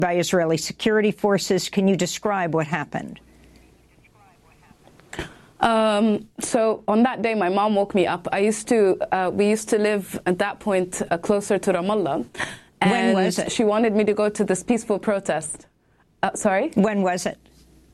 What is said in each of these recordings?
by Israeli security forces. Can you describe what happened? So on that day, my mom woke me up. We used to live at that point closer to Ramallah. And when was it? She wanted me to go to this peaceful protest. Sorry? When was it?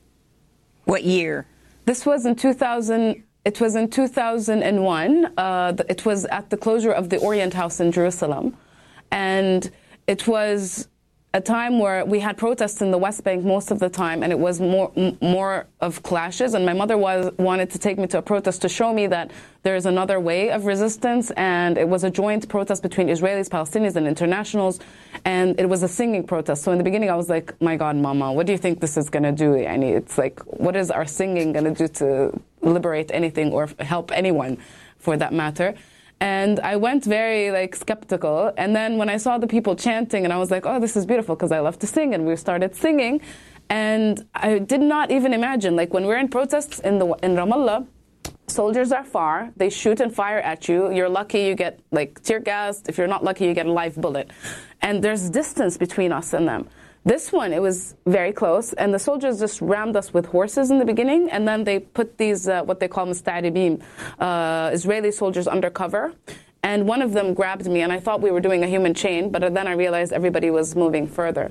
What year? This was in 2000. It was in 2001. It was at the closure of the Orient House in Jerusalem. And it was a time where we had protests in the West Bank most of the time, and it was more of clashes. And my mother wanted to take me to a protest to show me that there is another way of resistance. And it was a joint protest between Israelis, Palestinians, and internationals. And it was a singing protest. So in the beginning, I was like, my God, Mama, what do you think this is going to do? I mean, it's like, what is our singing going to do to liberate anything or help anyone for that matter? And I went very skeptical. And then when I saw the people chanting, and I was like, oh, this is beautiful because I love to sing. And we started singing. And I did not even imagine, when we're in protests in Ramallah, soldiers are far. They shoot and fire at you. You're lucky you get tear gassed. If you're not lucky, you get a live bullet. And there's distance between us and them. This one, it was very close, and the soldiers just rammed us with horses in the beginning, and then they put these, what they call musta'ribin, Israeli soldiers undercover, and one of them grabbed me, and I thought we were doing a human chain, but then I realized everybody was moving further.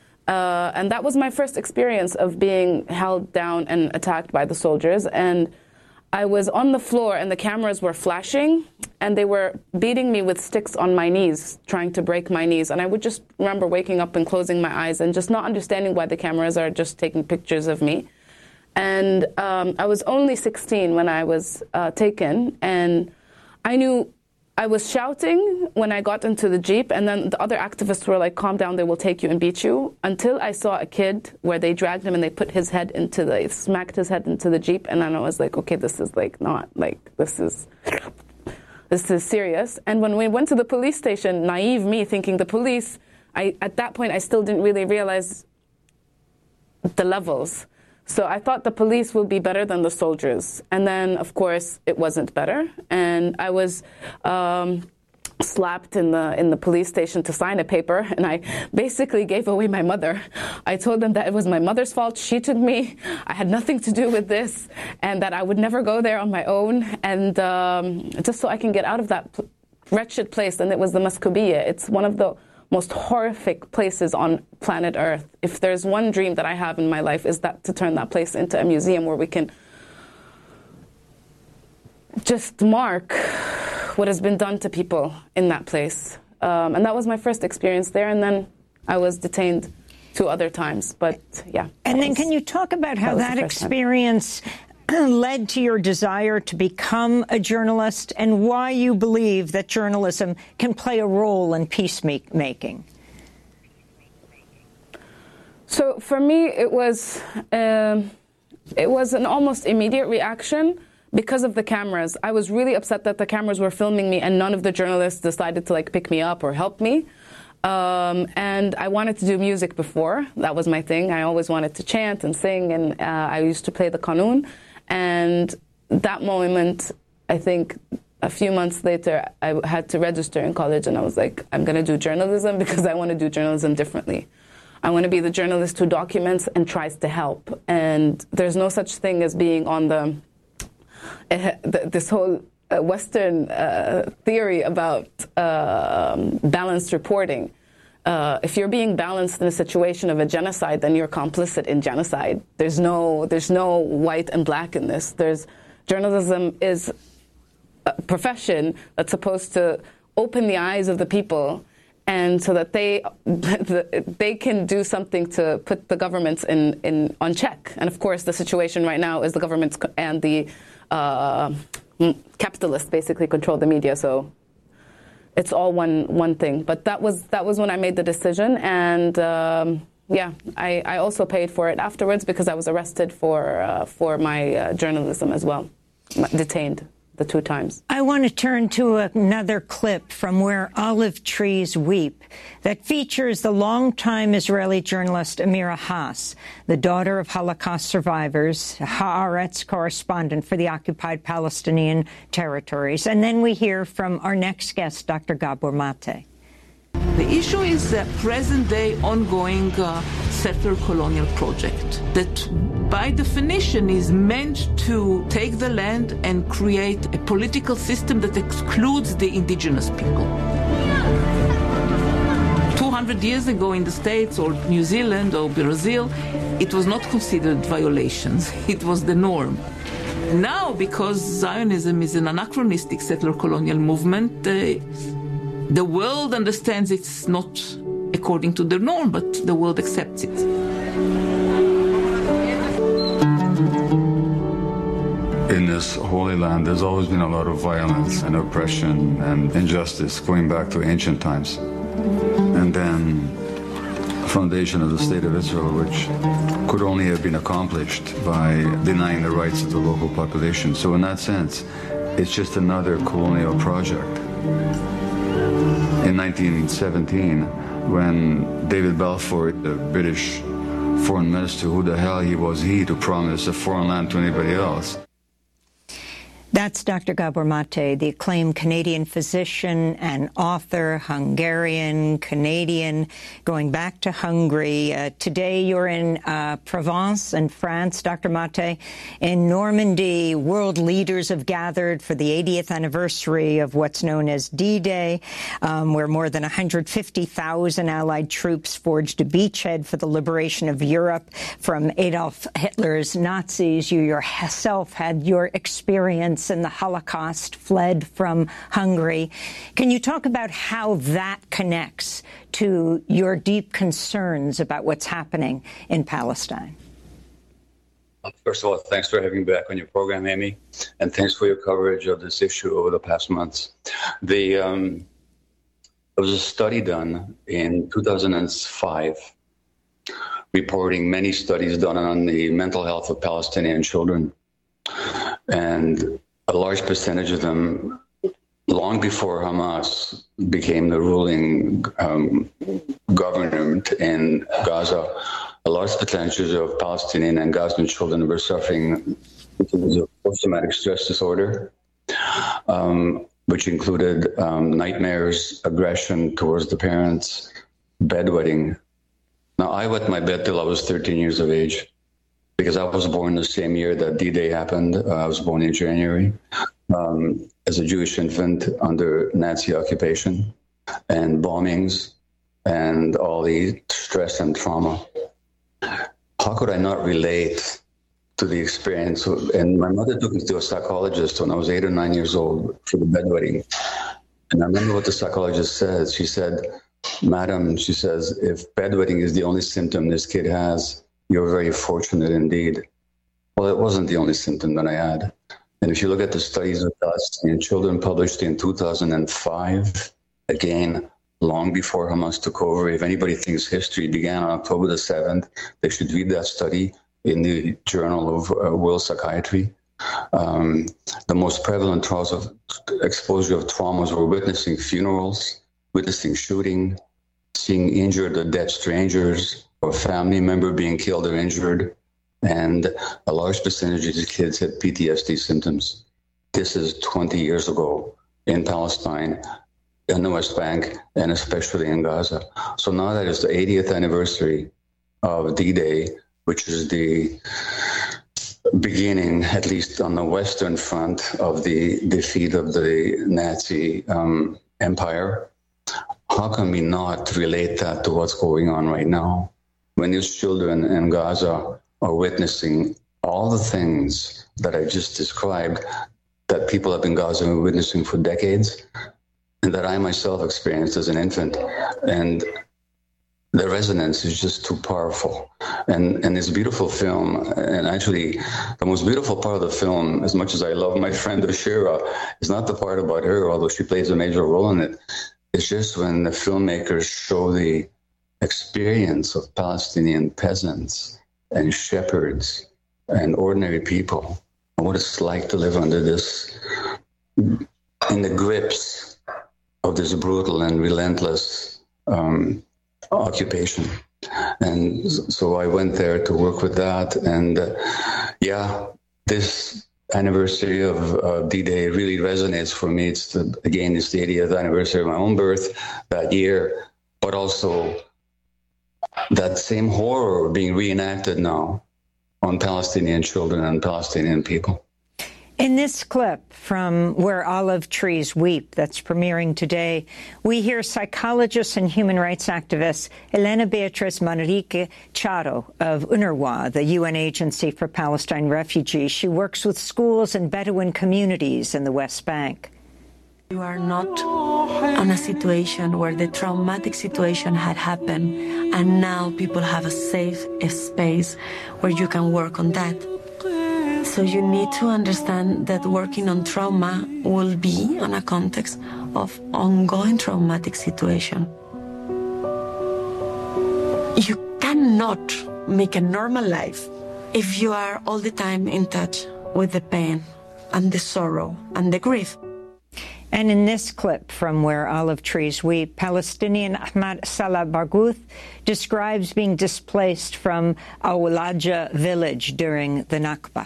And that was my first experience of being held down and attacked by the soldiers, and I was on the floor, and the cameras were flashing, and they were beating me with sticks on my knees, trying to break my knees. And I would just remember waking up and closing my eyes and just not understanding why the cameras are just taking pictures of me. And I was only 16 when I was taken, and I knew I was shouting when I got into the Jeep, and then the other activists were like, calm down, they will take you and beat you, until I saw a kid where they dragged him and they put his head smacked his head into the Jeep, and then I was like, okay, this is this is serious. And when we went to the police station, naive me thinking the police, at that point I still didn't really realize the levels. So I thought the police would be better than the soldiers. And then, of course, it wasn't better. And I was slapped in the police station to sign a paper. And I basically gave away my mother. I told them that it was my mother's fault. She took me. I had nothing to do with this. And that I would never go there on my own. And just so I can get out of that wretched place. And it was the Maskubiya. It's one of the most horrific places on planet Earth. If there's one dream that I have in my life, is that to turn that place into a museum where we can just mark what has been done to people in that place. And that was my first experience there, and then I was detained 2 other times, but yeah. And then can you talk about how that experience led to your desire to become a journalist, and why you believe that journalism can play a role in peacemaking? So for me, it was an almost immediate reaction because of the cameras. I was really upset that the cameras were filming me and none of the journalists decided to pick me up or help me. And I wanted to do music before. That was my thing. I always wanted to chant and sing, and I used to play the qanun. And that moment, I think a few months later, I had to register in college, and I was like, I'm going to do journalism because I want to do journalism differently. I want to be the journalist who documents and tries to help. And there's no such thing as being on this whole Western theory about balanced reporting. If you're being balanced in a situation of a genocide, then you're complicit in genocide. There's no white and black in this. Journalism is a profession that's supposed to open the eyes of the people, and so that they can do something to put the governments on check. And of course, the situation right now is the governments and the capitalists basically control the media. So it's all one thing. But that was when I made the decision, and I also paid for it afterwards because I was arrested for my journalism as well, detained the 2 times. I want to turn to another clip from Where Olive Trees Weep that features the longtime Israeli journalist Amira Haas, the daughter of Holocaust survivors, Haaretz correspondent for the occupied Palestinian territories. And then we hear from our next guest, Dr. Gabor Mate. The issue is the present-day ongoing settler colonial project that, by definition, is meant to take the land and create a political system that excludes the indigenous people. 200 years ago in the States or New Zealand or Brazil, it was not considered violations. It was the norm. Now, because Zionism is an anachronistic settler colonial movement, the world understands it's not according to the norm, but the world accepts it. In this Holy Land, there's always been a lot of violence and oppression and injustice going back to ancient times. And then the foundation of the State of Israel, which could only have been accomplished by denying the rights of the local population. So in that sense, it's just another colonial project. In 1917, when David Balfour, the British foreign minister, who the hell was he to promise a foreign land to anybody else? That's Dr. Gabor Mate, the acclaimed Canadian physician and author, Hungarian, Canadian, going back to Hungary. Today you're in Provence in France, Dr. Mate. In Normandy, world leaders have gathered for the 80th anniversary of what's known as D-Day, where more than 150,000 Allied troops forged a beachhead for the liberation of Europe from Adolf Hitler's Nazis. You yourself had your experience in the Holocaust, fled from Hungary. Can you talk about how that connects to your deep concerns about what's happening in Palestine? First of all, thanks for having me back on your program, Amy, and thanks for your coverage of this issue over the past months. There was a study done in 2005 reporting many studies done on the mental health of Palestinian children. And a large percentage of them, long before Hamas became the ruling government in Gaza, a large percentage of Palestinian and Gazan children were suffering because of post-traumatic stress disorder, which included nightmares, aggression towards the parents, bedwetting. Now, I wet my bed till I was 13 years of age, because I was born the same year that D-Day happened. I was born in January as a Jewish infant under Nazi occupation and bombings and all the stress and trauma. How could I not relate to the experience? And my mother took me to a psychologist when I was 8 or 9 years old for the bedwetting. And I remember what the psychologist said. She said, "Madam," she says, "if bedwetting is the only symptom this kid has, you're very fortunate indeed." Well, it wasn't the only symptom that I had. And if you look at the studies of Palestinian children published in 2005, again, long before Hamas took over, if anybody thinks history began on October the 7th, they should read that study in the Journal of World Psychiatry. The most prevalent cause of exposure of traumas were witnessing funerals, witnessing shooting, seeing injured or dead strangers, or family member being killed or injured, and a large percentage of these kids had PTSD symptoms. This is 20 years ago in Palestine, in the West Bank, and especially in Gaza. So now that is the 80th anniversary of D-Day, which is the beginning, at least on the Western Front, of the defeat of the Nazi empire. How can we not relate that to what's going on right now? When these children in Gaza are witnessing all the things that I just described that people up in Gaza have been witnessing for decades, and that I myself experienced as an infant. And the resonance is just too powerful. And this beautiful film, and actually the most beautiful part of the film, as much as I love my friend Oshira, is not the part about her, although she plays a major role in it. It's just when the filmmakers show the experience of Palestinian peasants and shepherds and ordinary people, and what it's like to live under this, in the grips of this brutal and relentless occupation. And so I went there to work with that. And this anniversary of D-Day really resonates for me. It's the 80th anniversary of my own birth that year. but also that same horror being reenacted now on Palestinian children and Palestinian people. In this clip from Where Olive Trees Weep that's premiering today, we hear psychologist and human rights activist Elena Beatriz Manrique Charo of UNRWA, the UN Agency for Palestine Refugees. She works with schools and Bedouin communities in the West Bank. You are not in a situation where the traumatic situation had happened, and now people have a safe space where you can work on that. So you need to understand that working on trauma will be on a context of ongoing traumatic situation. You cannot make a normal life if you are all the time in touch with the pain and the sorrow and the grief. And in this clip from Where Olive Trees Weep, Palestinian Ahmad Salah Barghouth describes being displaced from Awlaja village during the Nakba.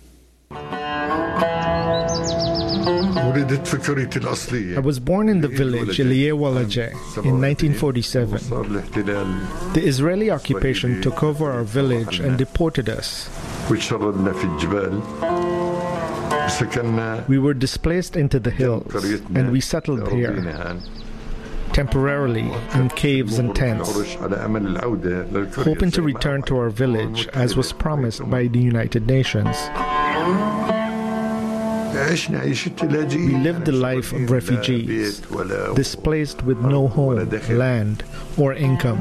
I was born in the village Elie Walaje in 1947. The Israeli occupation took over our village and deported us. We were displaced into the hills, and we settled here, temporarily in caves and tents, hoping to return to our village as was promised by the United Nations. We lived the life of refugees, displaced with no home, land, or income.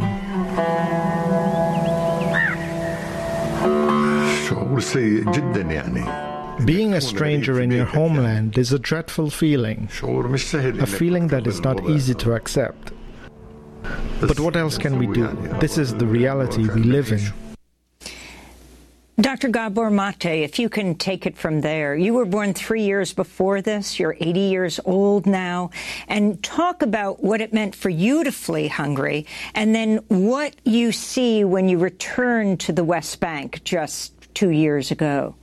Being a stranger in your homeland is a dreadful feeling, a feeling that is not easy to accept. But what else can we do? This is the reality we live in. Dr. Gabor Mate, if you can take it from there. You were born 3 years before this. You're 80 years old now. And talk about what it meant for you to flee Hungary, and then what you see when you return to the West Bank just 2 years ago.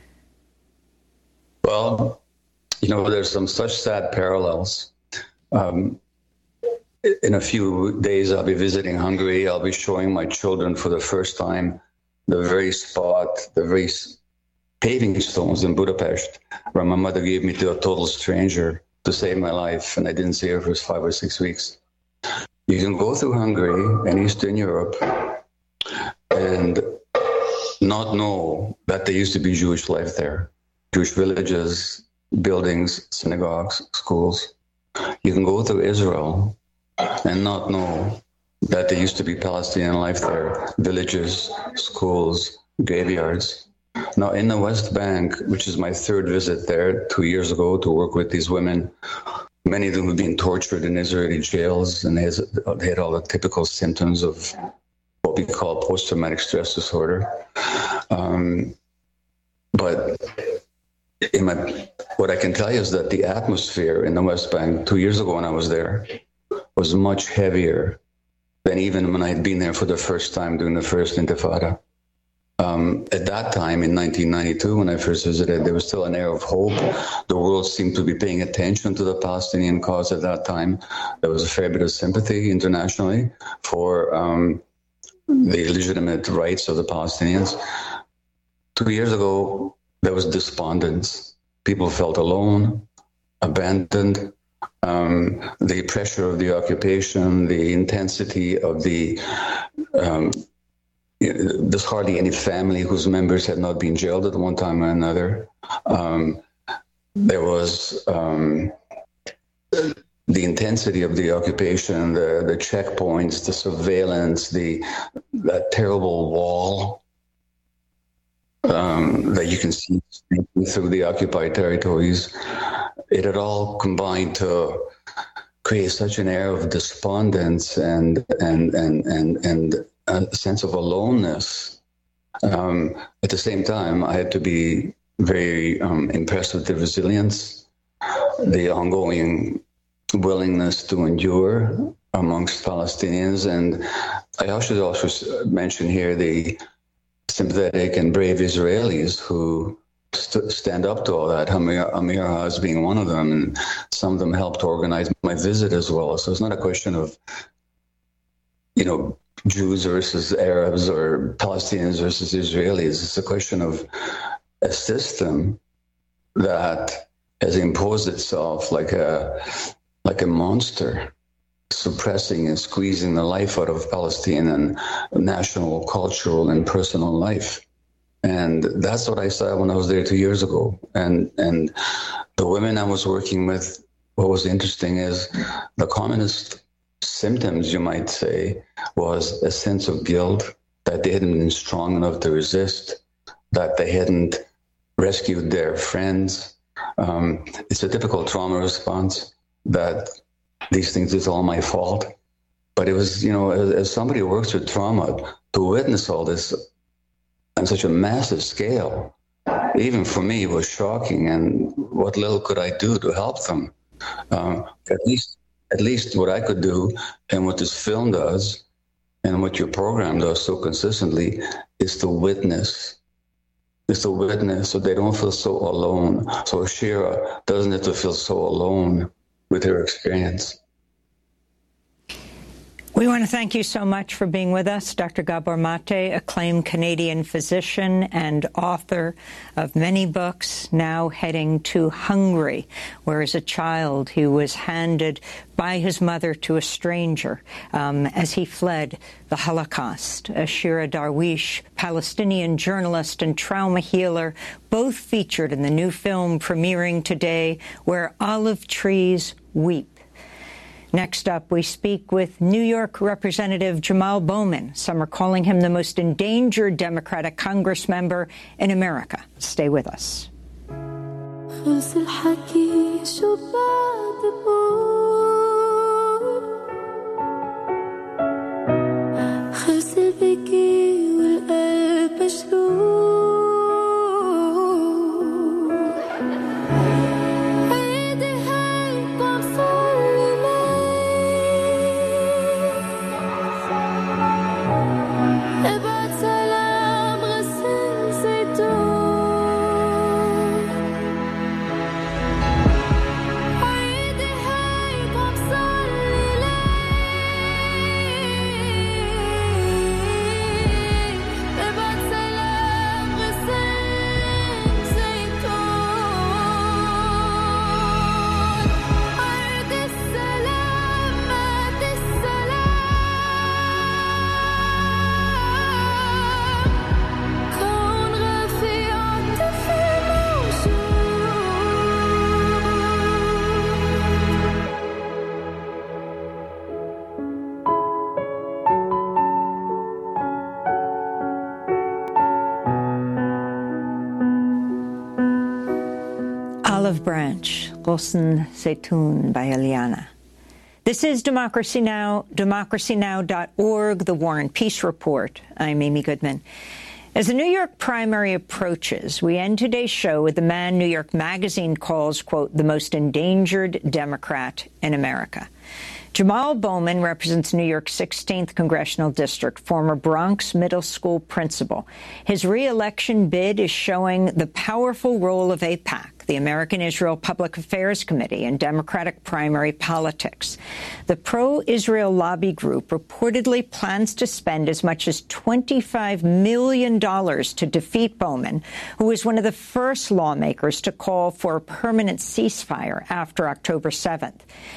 Well, there's some such sad parallels. In a few days, I'll be visiting Hungary. I'll be showing my children for the first time the very paving stones in Budapest where my mother gave me to a total stranger to save my life, and I didn't see her for 5 or 6 weeks. You can go through Hungary and Eastern Europe and not know that there used to be Jewish life there. Jewish villages, buildings, synagogues, schools. You can go through Israel and not know that there used to be Palestinian life there, villages, schools, graveyards. Now, in the West Bank, which is my third visit there 2 years ago to work with these women, many of them have been tortured in Israeli jails, and they had all the typical symptoms of what we call post-traumatic stress disorder. But what I can tell you is that the atmosphere in the West Bank 2 years ago when I was there was much heavier than even when I had been there for the first time during the first Intifada. At that time, in 1992, when I first visited, there was still an air of hope. The world seemed to be paying attention to the Palestinian cause at that time. There was a fair bit of sympathy internationally for the legitimate rights of the Palestinians. 2 years ago, there was despondence. People felt alone, abandoned. The pressure of the occupation, the intensity of there's hardly any family whose members had not been jailed at one time or another. There was the intensity of the occupation, the checkpoints, the surveillance, that terrible wall that you can see through the occupied territories. It had all combined to create such an air of despondence and a sense of aloneness. At the same time, I had to be very impressed with the resilience, the ongoing willingness to endure amongst Palestinians. And I should also mention here the sympathetic and brave Israelis who stand up to all that. Amir Haas being one of them, and some of them helped organize my visit as well. So it's not a question of Jews versus Arabs or Palestinians versus Israelis. It's a question of a system that has imposed itself like a monster, suppressing and squeezing the life out of Palestinian national, cultural, and personal life. And that's what I saw when I was there 2 years ago. And the women I was working with, what was interesting is the communist symptoms, you might say, was a sense of guilt that they hadn't been strong enough to resist, that they hadn't rescued their friends. It's a typical trauma response that these things is all my fault. But it was, as somebody who works with trauma, to witness all this on such a massive scale, even for me, was shocking. And what little could I do to help them? At least what I could do, and what this film does, and what your program does so consistently, is to witness. Is to witness so they don't feel so alone. So Shira doesn't have to feel so alone with her experience. We want to thank you so much for being with us, Dr. Gabor Mate, acclaimed Canadian physician and author of many books, now heading to Hungary, where as a child he was handed by his mother to a stranger as he fled the Holocaust. Shira Darwish, Palestinian journalist and trauma healer, both featured in the new film premiering today, Where Olive Trees Weep. Next up, we speak with New York Representative Jamal Bowman. Some are calling him the most endangered Democratic Congress member in America. Stay with us. Olive Branch, Ghosn Zeytun by Eliana. This is Democracy Now!, democracynow.org, The War and Peace Report. I'm Amy Goodman. As the New York primary approaches, we end today's show with the man New York Magazine calls, quote, the most endangered Democrat in America. Jamal Bowman represents New York's 16th Congressional District, former Bronx Middle School principal. His re-election bid is showing the powerful role of AIPAC, the American Israel Public Affairs Committee, in Democratic primary politics. The pro-Israel lobby group reportedly plans to spend as much as $25 million to defeat Bowman, who was one of the first lawmakers to call for a permanent ceasefire after October 7th.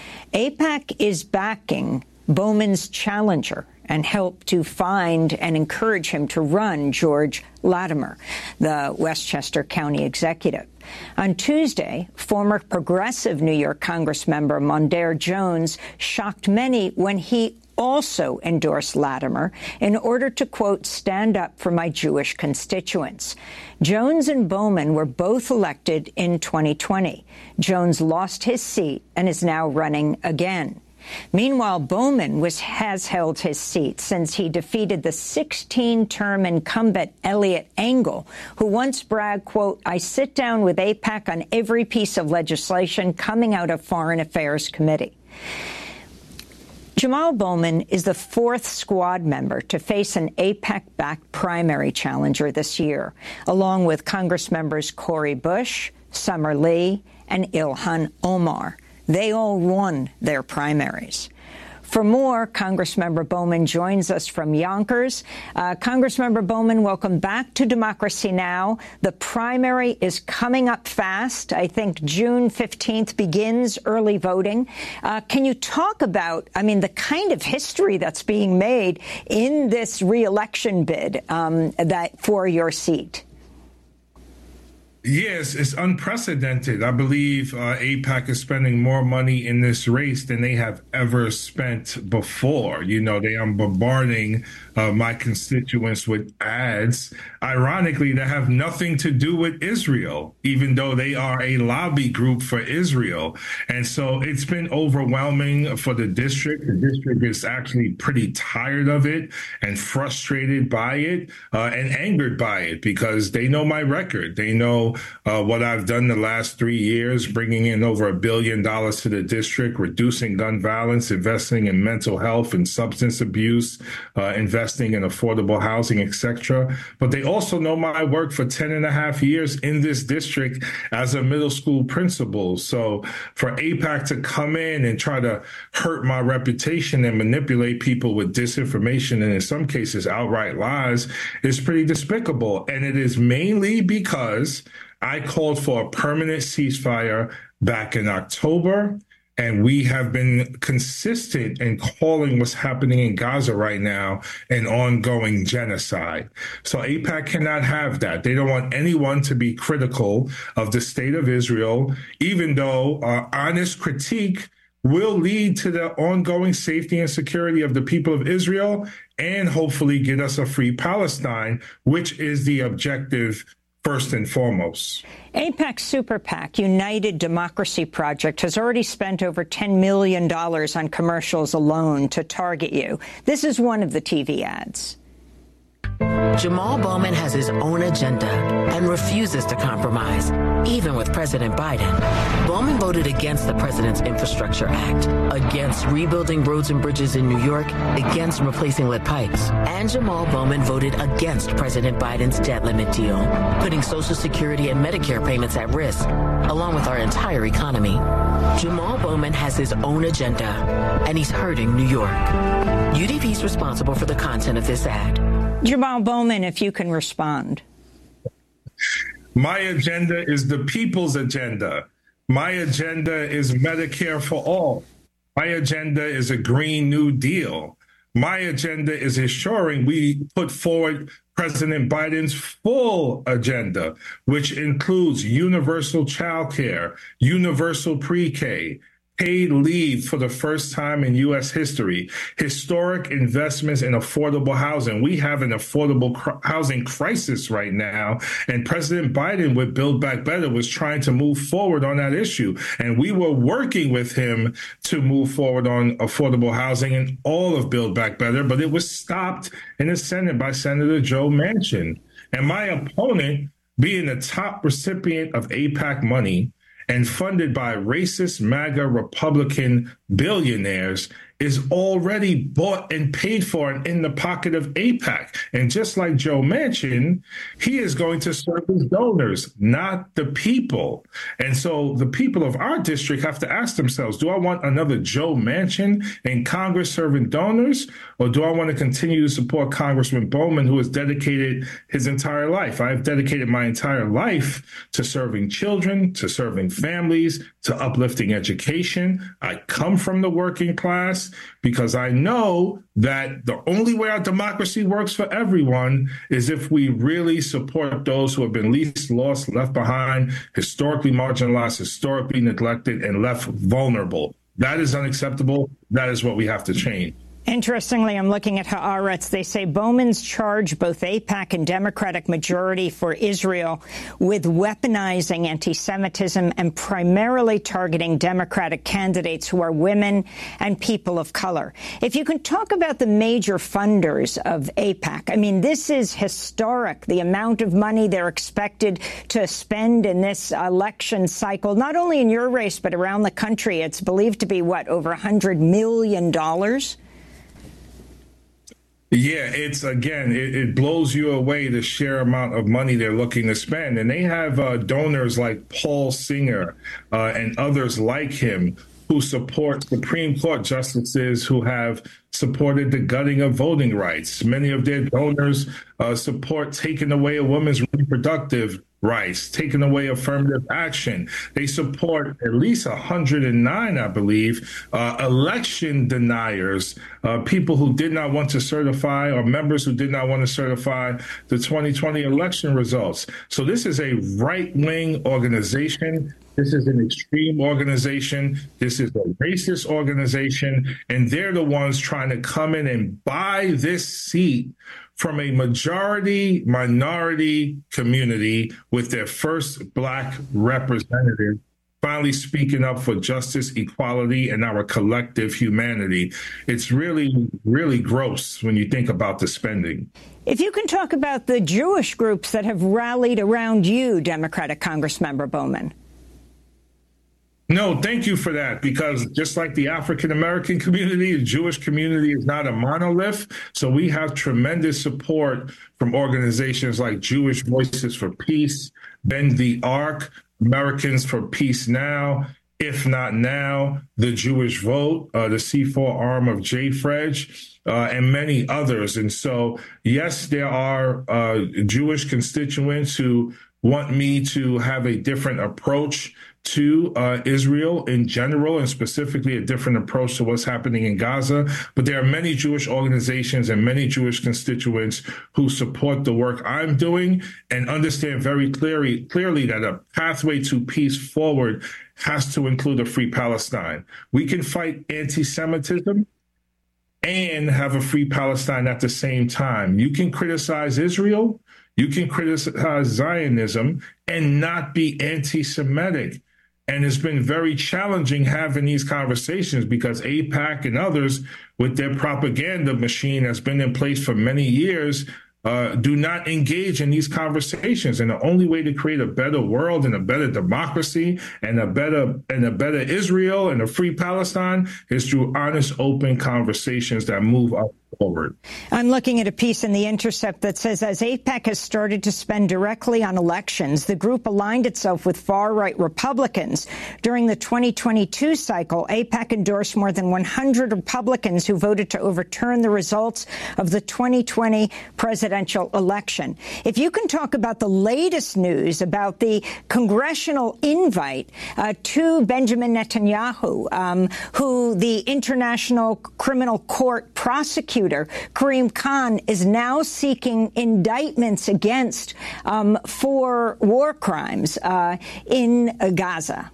AIPAC is backing Bowman's challenger and helped to find and encourage him to run, George Latimer, the Westchester County executive. On Tuesday, former progressive New York Congressmember Mondaire Jones shocked many when he also endorsed Latimer in order to, quote, stand up for my Jewish constituents. Jones and Bowman were both elected in 2020. Jones lost his seat and is now running again. Meanwhile, Bowman has held his seat since he defeated the 16-term incumbent Eliot Engel, who once bragged, quote, I sit down with AIPAC on every piece of legislation coming out of Foreign Affairs Committee. Jamal Bowman is the fourth squad member to face an AIPAC-backed primary challenger this year, along with Congress members Cori Bush, Summer Lee, and Ilhan Omar. They all won their primaries. For more, Congressmember Bowman joins us from Yonkers. Congressmember Bowman, welcome back to Democracy Now! The primary is coming up fast. I think June 15th begins early voting. Can you talk about, the kind of history that's being made in this re-election bid for your seat? Yes, it's unprecedented. I believe AIPAC is spending more money in this race than they have ever spent before. They are bombarding my constituents with ads, ironically, that have nothing to do with Israel, even though they are a lobby group for Israel. And so it's been overwhelming for the district. The district is actually pretty tired of it and frustrated by it and angered by it because they know my record. They know what I've done the last 3 years, bringing in over $1 billion to the district, reducing gun violence, investing in mental health and substance abuse, investing in affordable housing, etc. But they also know my work for 10 and a half years in this district as a middle school principal. So for AIPAC to come in and try to hurt my reputation and manipulate people with disinformation and in some cases outright lies is pretty despicable. And it is mainly because I called for a permanent ceasefire back in October, and we have been consistent in calling what's happening in Gaza right now an ongoing genocide. So AIPAC cannot have that. They don't want anyone to be critical of the state of Israel, even though honest critique will lead to the ongoing safety and security of the people of Israel and hopefully get us a free Palestine, which is the objective first and foremost. AIPAC Super PAC, United Democracy Project, has already spent over $10 million on commercials alone to target you. This is one of the TV ads. Jamal Bowman has his own agenda and refuses to compromise, even with President Biden. Bowman voted against the president's Infrastructure Act, against rebuilding roads and bridges in New York, against replacing lead pipes. And Jamal Bowman voted against President Biden's debt limit deal, putting Social Security and Medicare payments at risk, along with our entire economy. Jamal Bowman has his own agenda, and he's hurting New York. UDP is responsible for the content of this ad. Jamal Bowman, if you can respond. My agenda is the people's agenda. My agenda is Medicare for all. My agenda is a Green New Deal. My agenda is ensuring we put forward President Biden's full agenda, which includes universal child care, universal pre-K, paid leave for the first time in U.S. history, historic investments in affordable housing. We have an affordable housing crisis right now, and President Biden with Build Back Better was trying to move forward on that issue. And we were working with him to move forward on affordable housing and all of Build Back Better, but it was stopped in the Senate by Senator Joe Manchin. And my opponent, being the top recipient of AIPAC money, and funded by racist MAGA Republican billionaires, is already bought and paid for and in the pocket of AIPAC. And just like Joe Manchin, he is going to serve his donors, not the people. And so the people of our district have to ask themselves, do I want another Joe Manchin in Congress serving donors? Or do I want to continue to support Congressman Bowman, who has dedicated his entire life? I've dedicated my entire life to serving children, to serving families, to uplifting education. I come from the working class because I know that the only way our democracy works for everyone is if we really support those who have been least lost, left behind, historically marginalized, historically neglected, and left vulnerable. That is unacceptable. That is what we have to change. Interestingly, I'm looking at Haaretz. They say Bowman's charged both AIPAC and Democratic majority for Israel with weaponizing anti-Semitism and primarily targeting Democratic candidates who are women and people of color. If you can talk about the major funders of AIPAC, I mean, this is historic, the amount of money they're expected to spend in this election cycle, not only in your race, but around the country. It's believed to be, what, over $100 million? Yeah, it blows you away the sheer amount of money they're looking to spend. And they have donors like Paul Singer and others like him who support Supreme Court justices who have supported the gutting of voting rights. Many of their donors support taking away a woman's reproductive rights, taking away affirmative action. They support at least 109, I believe, election deniers, people who did not want to certify, or members who did not want to certify the 2020 election results. So this is a right-wing organization. This is an extreme organization. This is a racist organization. And they're the ones trying to come in and buy this seat from a majority minority community with their first Black representative finally speaking up for justice, equality, and our collective humanity. It's really, really gross when you think about the spending. If you can talk about the Jewish groups that have rallied around you, Democratic Congressmember Bowman. No, thank you for that, because just like the African-American community, the Jewish community is not a monolith. So we have tremendous support from organizations like Jewish Voices for Peace, Bend the Arc, Americans for Peace Now, If Not Now, the Jewish Vote, the C4 arm of JFREJ, and many others. And so, yes, there are Jewish constituents who want me to have a different approach to Israel in general, and specifically a different approach to what's happening in Gaza. But there are many Jewish organizations and many Jewish constituents who support the work I'm doing and understand very clearly that a pathway to peace forward has to include a free Palestine. We can fight anti-Semitism and have a free Palestine at the same time. You can criticize Israel, you can criticize Zionism, and not be anti-Semitic. And it's been very challenging having these conversations because AIPAC and others, with their propaganda machine that's been in place for many years, do not engage in these conversations. And the only way to create a better world and a better democracy and a better Israel and a free Palestine is through honest, open conversations that move up forward. I'm looking at a piece in The Intercept that says, as AIPAC has started to spend directly on elections, the group aligned itself with far-right Republicans. During the 2022 cycle, AIPAC endorsed more than 100 Republicans who voted to overturn the results of the 2020 presidential election. If you can talk about the latest news about the congressional invite to Benjamin Netanyahu, who the International Criminal Court prosecutor Karim Khan is now seeking indictments against for war crimes in Gaza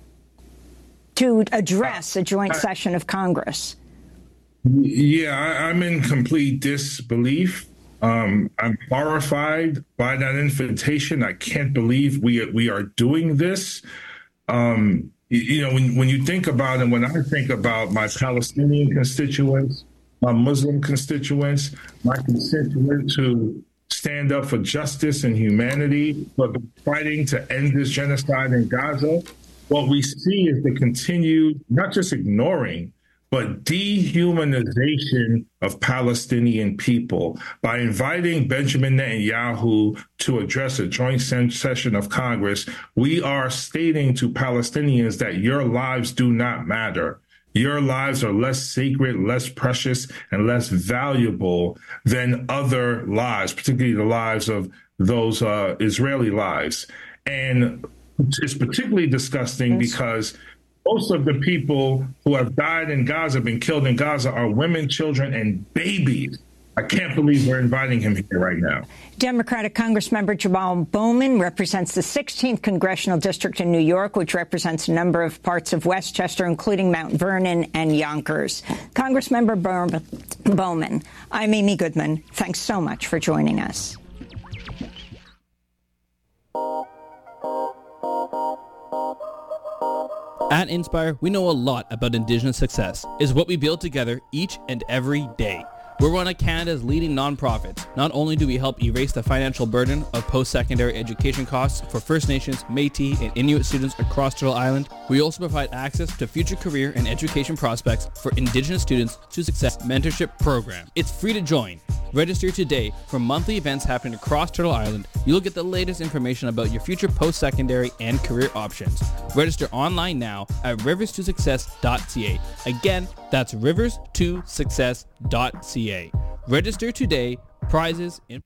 to address a joint session of Congress. Yeah, I'm in complete disbelief. I'm horrified by that invitation. I can't believe we are doing this. When you think about it, when I think about my Palestinian constituents, my Muslim constituents, my constituents who stand up for justice and humanity, but fighting to end this genocide in Gaza, what we see is the continued, not just ignoring, but dehumanization of Palestinian people. By inviting Benjamin Netanyahu to address a joint session of Congress, we are stating to Palestinians that your lives do not matter. Your lives are less sacred, less precious, and less valuable than other lives, particularly the lives of those Israeli lives. And it's particularly disgusting because most of the people who have died in Gaza, been killed in Gaza, are women, children, and babies. I can't believe we're inviting him here right now. Democratic Congressmember Jamal Bowman represents the 16th Congressional District in New York, which represents a number of parts of Westchester, including Mount Vernon and Yonkers. Congressmember Bowman, I'm Amy Goodman. Thanks so much for joining us. At Inspire, we know a lot about Indigenous success. It's what we build together each and every day. We're one of Canada's leading nonprofits. Not only do we help erase the financial burden of post-secondary education costs for First Nations, Métis, and Inuit students across Turtle Island, we also provide access to future career and education prospects for Indigenous students through Success Mentorship Program. It's free to join. Register today for monthly events happening across Turtle Island. You'll get the latest information about your future post-secondary and career options. Register online now at rivers2success.ca. Again, that's rivers2success.ca. Register today. Prizes in